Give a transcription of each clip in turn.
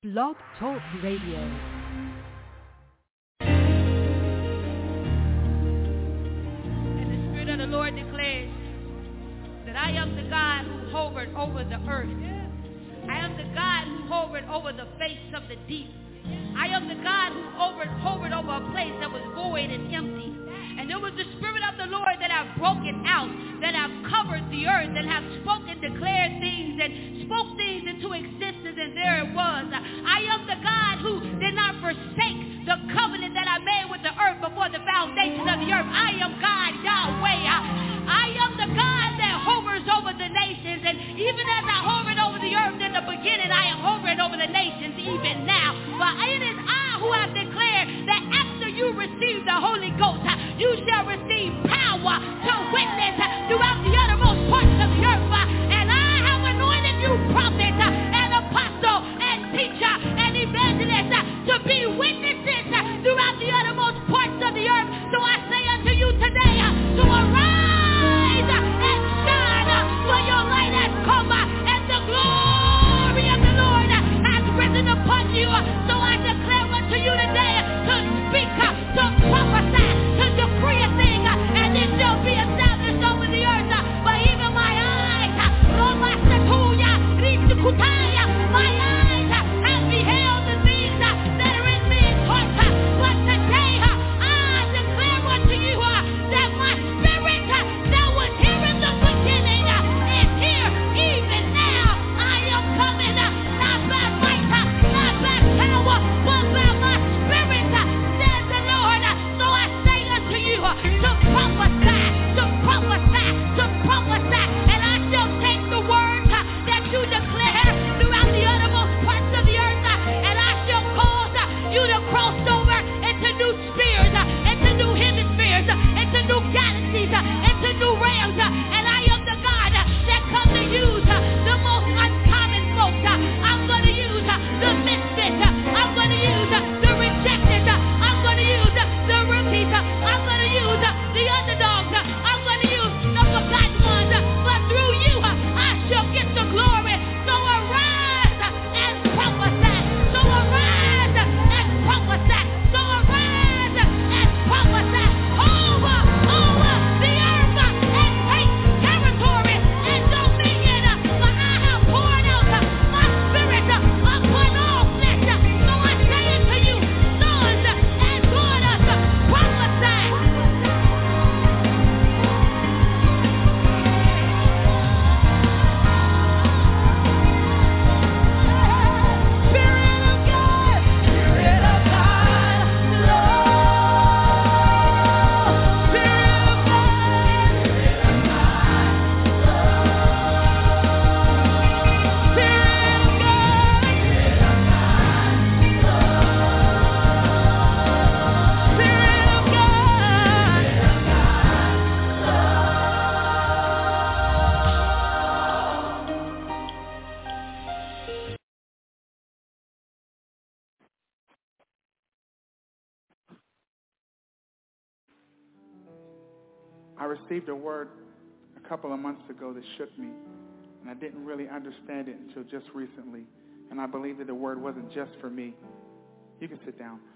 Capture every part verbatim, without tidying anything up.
Blog Talk Radio. And the Spirit of the Lord declares that I am the God who hovered over the earth. I am the God who hovered over the face of the deep. I am the God who hovered, hovered over a place that was void and empty. And it was the Spirit of the Lord that have broken out, that have covered the earth, that have spoken, declared things, and spoke things into existence, and there it was. I am the God who did not forsake the covenant that I made with the earth before the foundation of the earth. I am God, Yahweh. I am the God that hovers over the nations, and even as I hovered over the earth in the beginning, I am hovering over the nations even now. For it is I who have declared that after you receive the Holy Ghost, you shall receive power to witness throughout the uttermost parts of the earth. And I have anointed you prophet and apostle and teacher and evangelist to be witnesses throughout the uttermost parts of the earth. So I say unto you today to arise and shine, for your light has come and the glory of the Lord has risen upon you. So I declare unto you today to speak, to prophesy, to decree a thing, and it shall be established over the earth. But even my eyes, my eyes have beheld the things that are in men's hearts. But today I declare unto you that my spirit that was here in the beginning is here even now. I am coming not by might, not by power, but by my spirit, says the Lord. So I say unto you to prophesy, to prophesy, to prophesy, and I shall take the words that you declare throughout the uttermost parts of the earth, and I shall cause you to cross over into new spheres, into new hemispheres, into new galaxies, into new realms, and I am the God that come to use the most uncommon folks. I'm going to use the misfits. I'm going to use the rejected. I'm going to use the rookies. I'm going to use the underdogs. I'm going to use the forgotten ones. But through you, I shall get the glory. So arise and prophesy. So arise and prophesy. So arise and prophesy over, over the earth and take territory and dominion. For I have poured out my spirit upon all flesh. So I say unto you, sons and daughters, prophesy. Spirit of God, Spirit of God, Lord. Spirit of God, Spirit of God, Lord. Spirit of God, Spirit of God, Lord. Spirit of God, I received a word a couple of months ago that shook me, and I didn't really understand it until just recently. And I believe that the word wasn't just for me. You can sit down.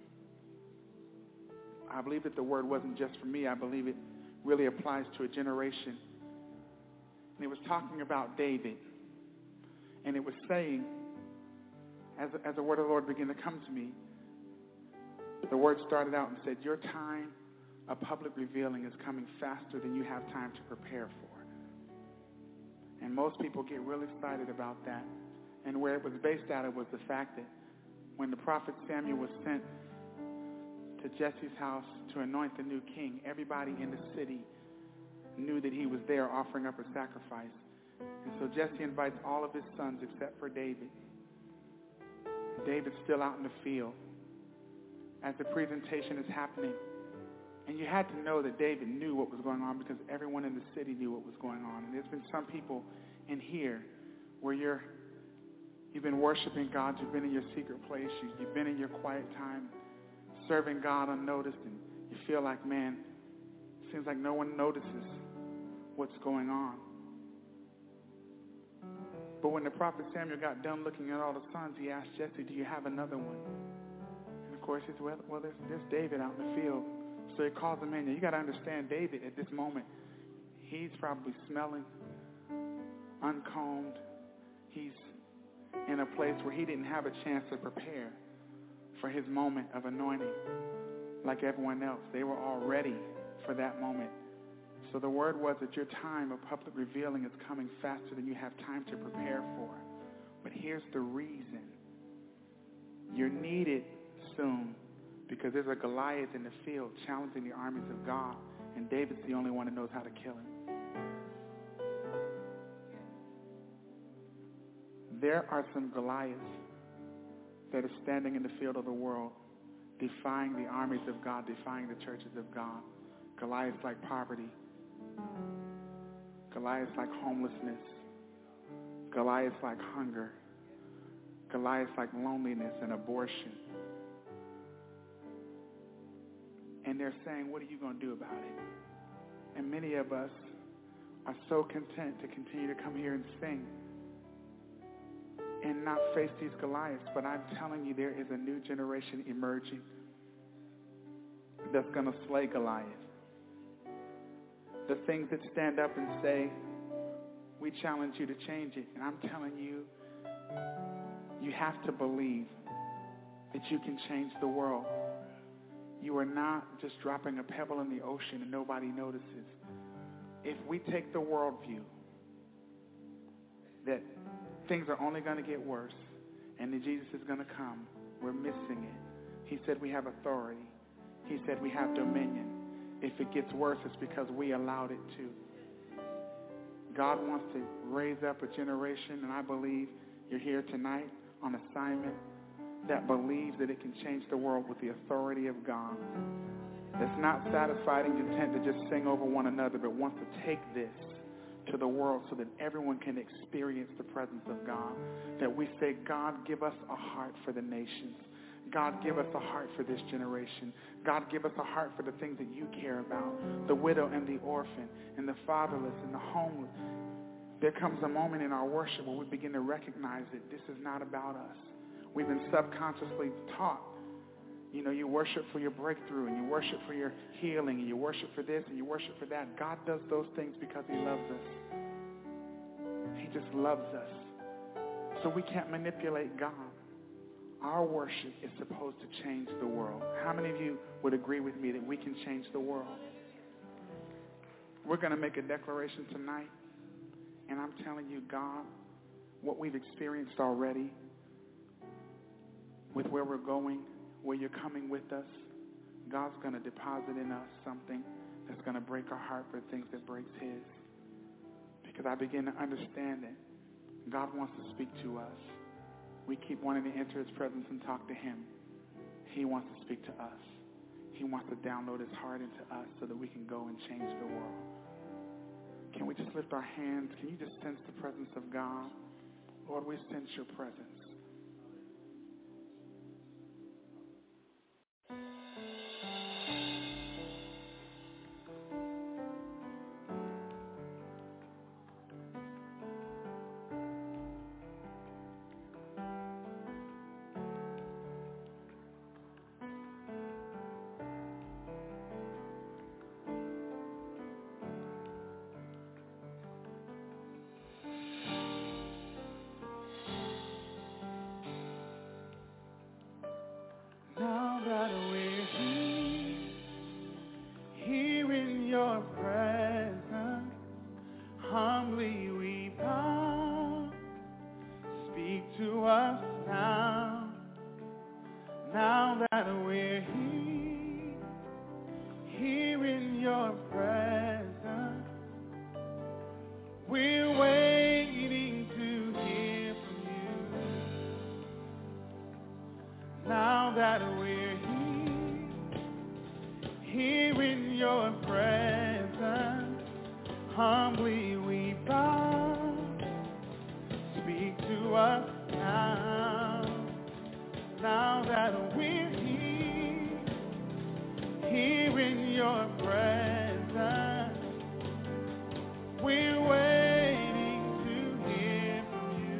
I believe that the word wasn't just for me. I believe it really applies to a generation. And it was talking about David. And it was saying, as, as the word of the Lord began to come to me, the word started out and said, your time of public revealing is coming faster than you have time to prepare for. And most people get really excited about that. And where it was based out of was the fact that when the prophet Samuel was sent to Jesse's house to anoint the new king, everybody in the city knew that he was there offering up a sacrifice. And so Jesse invites all of his sons except for David. David's still out in the field as the presentation is happening. And you had to know that David knew what was going on because everyone in the city knew what was going on. And there's been some people in here where you're, you've been worshiping God, you've been in your secret place, you, you've been in your quiet time, serving God unnoticed, and you feel like, man, it seems like no one notices what's going on. But when the prophet Samuel got done looking at all the sons, he asked Jesse, do you have another one? And of course, he said, well, well there's, there's David out in the field. So he calls him in. Now, you got to understand, David at this moment, he's probably smelling, uncombed. He's in a place where he didn't have a chance to prepare for his moment of anointing like everyone else. They were all ready for that moment. So the word was that your time of public revealing is coming faster than you have time to prepare for. But here's the reason. You're needed soon because there's a Goliath in the field challenging the armies of God, and David's the only one that knows how to kill him. There are some Goliaths that are standing in the field of the world, defying the armies of God, defying the churches of God. Goliaths like poverty. Goliaths like homelessness. Goliaths like hunger. Goliaths like loneliness and abortion. And they're saying, what are you going to do about it? And many of us are so content to continue to come here and sing and not face these Goliaths. But I'm telling you, there is a new generation emerging that's going to slay Goliath. The things that stand up and say, we challenge you to change it. And I'm telling you, you have to believe that you can change the world. You are not just dropping a pebble in the ocean and nobody notices. If we take the worldview that things are only going to get worse and that Jesus is going to come, we're missing it. He said we have authority. He said we have dominion. If it gets worse, it's because we allowed it to. God wants to raise up a generation, and I believe you're here tonight on assignment that believes that it can change the world with the authority of God. That's not satisfied and content to just sing over one another, but wants to take this to the world so that everyone can experience the presence of God. That we say, God, give us a heart for the nations. God, give us a heart for this generation. God, give us a heart for the things that you care about, the widow and the orphan and the fatherless and the homeless. There comes a moment in our worship where we begin to recognize that this is not about us. We've been subconsciously taught, you know, you worship for your breakthrough and you worship for your healing and you worship for this and you worship for that. God does those things because he loves us. He just loves us. So we can't manipulate God. Our worship is supposed to change the world. How many of you would agree with me that we can change the world? We're going to make a declaration tonight, and I'm telling you, God, what we've experienced already, with where we're going, where you're coming with us, God's going to deposit in us something that's going to break our heart for things that breaks his. Because I begin to understand that God wants to speak to us. We keep wanting to enter his presence and talk to him. He wants to speak to us. He wants to download his heart into us so that we can go and change the world. Can we just lift our hands? Can you just sense the presence of God? Lord, we sense your presence. We're waiting to hear from you.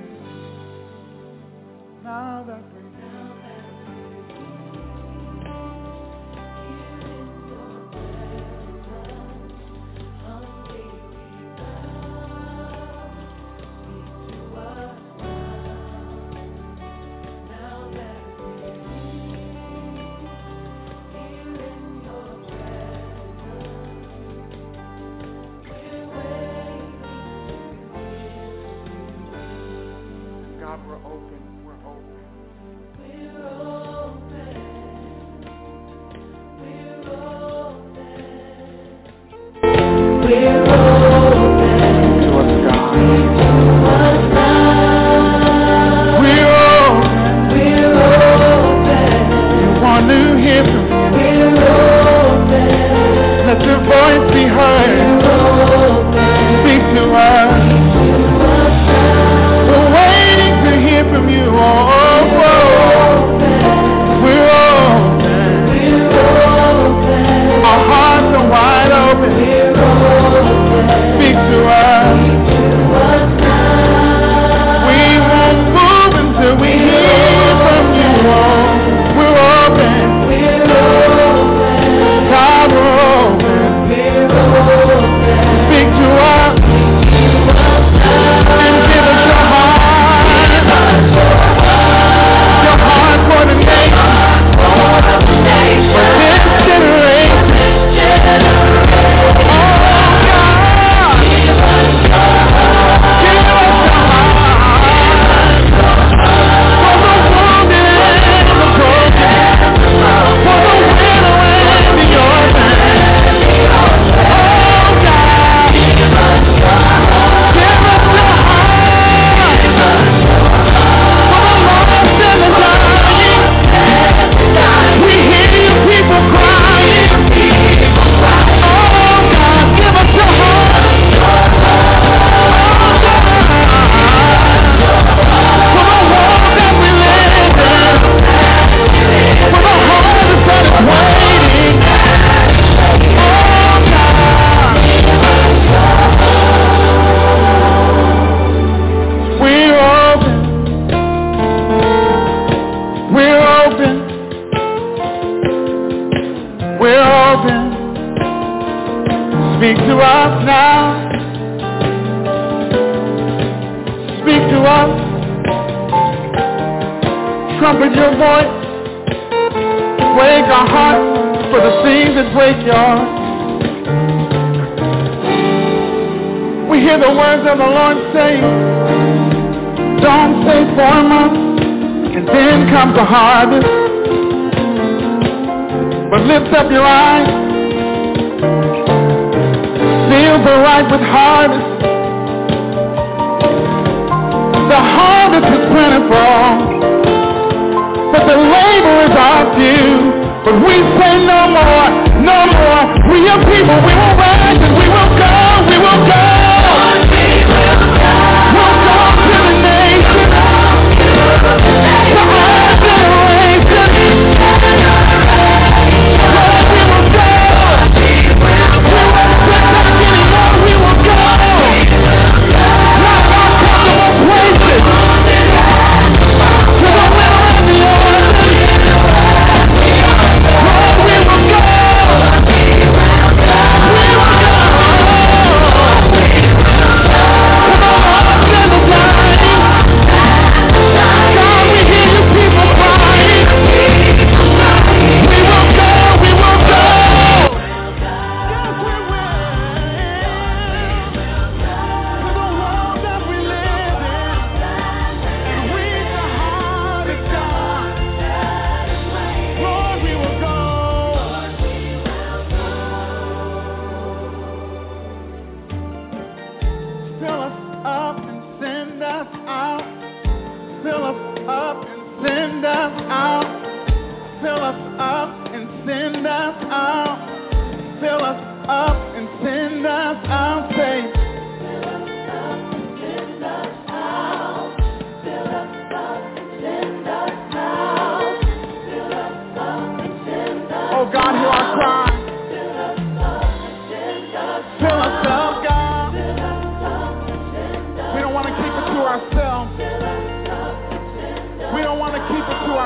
We don't want to keep it to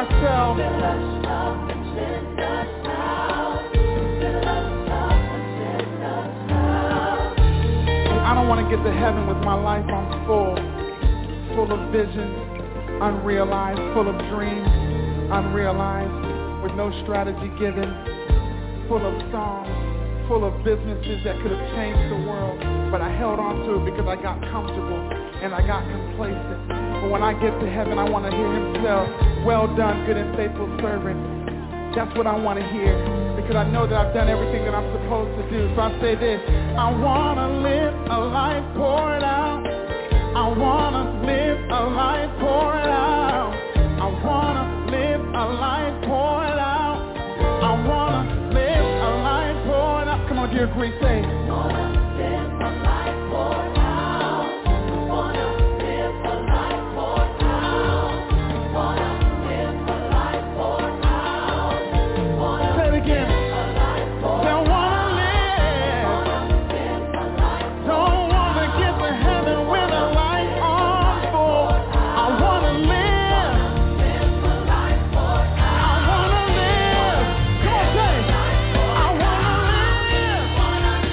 ourselves. I don't want to get to heaven with my life on full, full of visions, unrealized, full of dreams, unrealized, with no strategy given, full of songs, full of businesses that could have changed the world, but I held on to it because I got comfortable and I got complacent. But when I get to heaven, I want to hear him tell, well done, good and faithful servant. That's what I want to hear, because I know that I've done everything that I'm supposed to do. So I say this, I want to live a life poured out. I want to live a life poured out. I want to live a life poured out. I want to live a life poured out. Come on, dear Greece, say it. I want to live a life poured out. I want to live a life poured out. I want to live a life poured out. Say it again. Don't want to live. Don't want to get to heaven with a light on full. I want to live. I want to live. Come on, say it. I want to live. Oh, God.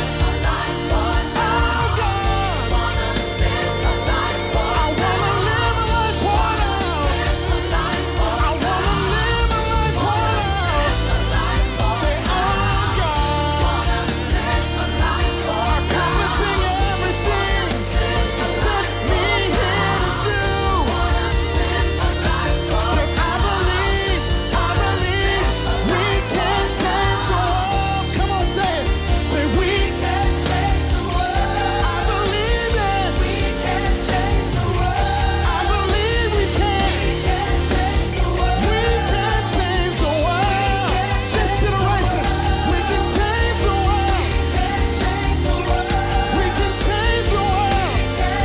I want to live a life poured out. I want to live a life poured out. Say, oh, God. Accomplishing everything you sent me here to do. 'Cause I believe, I believe we can change the world. Come on, say it. Say, we can change the world. I believe it. We can change the world. I believe we can. We can change the world. We can change the world. This generation, we can change the world. We can change the world.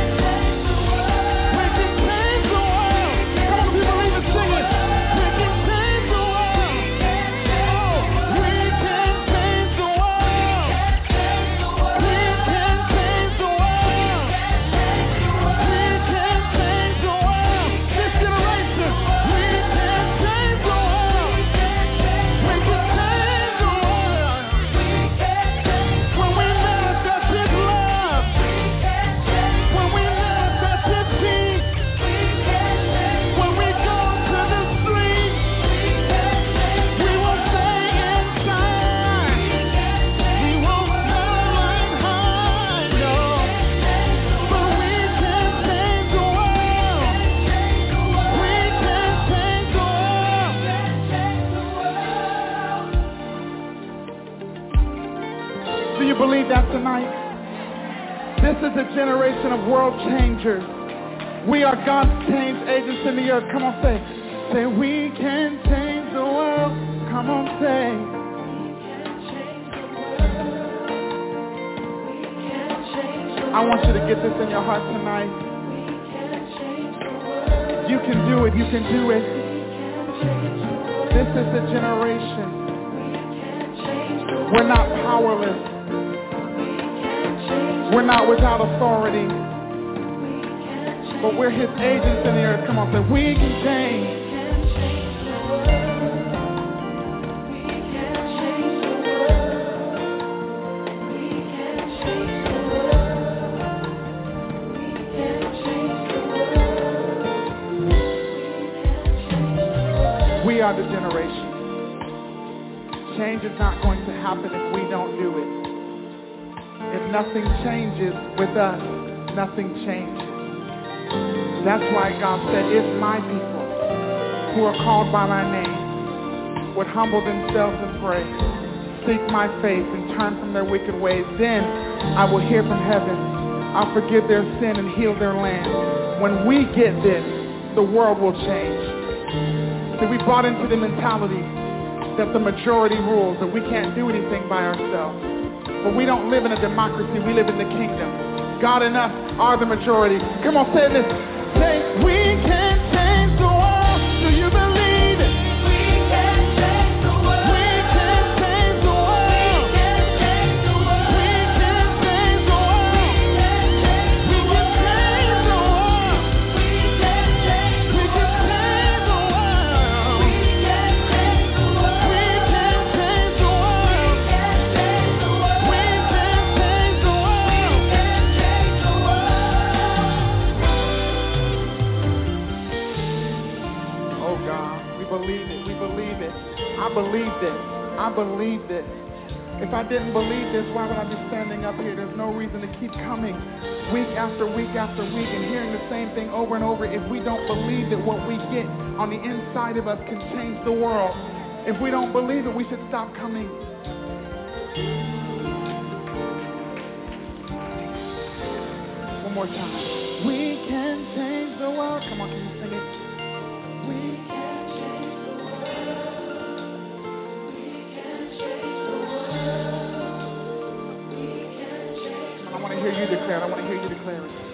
We can change the world. Come on, if you believe it, sing it. We can change the world. Oh, we can change the world. We can change the world. We can change the world. This generation, we can change the world. We can change the world. When we manifest His love, when we manifest His peace, when we go to the streets, we will stay inside. We won't run high, no. But we can change the world. We can change the world. Do you believe that tonight? This is a generation of world changers. We are God's change agents in the earth. Come on, say. Say, we can change the world. Come on, say. I want you to get this in your heart tonight. You can do it. You can do it. This is the generation. We're not powerless. We're not without authority. But we're His agents in the earth. Come on, say, we can change. We are the generation. Change is not going to happen if we don't do it. If nothing changes with us, nothing changes. That's why God said, if my people who are called by my name would humble themselves and pray, seek my face and turn from their wicked ways, then I will hear from heaven. I'll forgive their sin and heal their land. When we get this, the world will change. See, we bought into the mentality that the majority rules, that we can't do anything by ourselves. But we don't live in a democracy, we live in the kingdom. God and us are the majority. Come on, say this. Say, we can change the world. Do you believe it? We can change the world. We can change the world. We can change the world. We can change the world. We can change the world. We can change the world. We can change the world. God. We believe it. We believe it. I believe this. I believe this. If I didn't believe this, why would I be standing up here? There's no reason to keep coming week after week after week and hearing the same thing over and over if we don't believe that what we get on the inside of us can change the world. If we don't believe it, we should stop coming. One more time. We can change the world. Come on, can you sing it? We can change the world. We can change the world. We can change the world. I want to hear you declare it. I want to hear you declare it.